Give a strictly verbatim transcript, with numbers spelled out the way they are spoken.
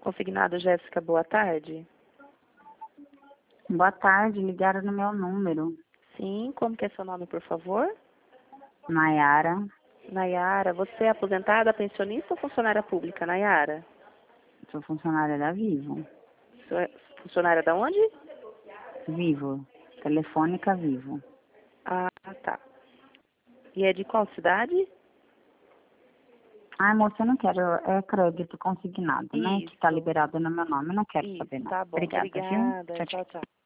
Consignado Jéssica, boa tarde. Boa tarde, ligaram no meu número. Sim, como que é seu nome, por favor? Nayara, Nayara, você é aposentada, pensionista ou funcionária pública, Nayara? sou funcionária da Vivo. Você é funcionária da onde? Vivo, Telefônica Vivo. Ah, tá. E é de qual cidade? Ai, moça, eu não quero, é crédito consignado, né? Que tá Isso. liberado no meu nome, eu não quero Isso, saber não. tá bom. Obrigada, viu? Obrigada. Tchau, tchau. Tchau, tchau.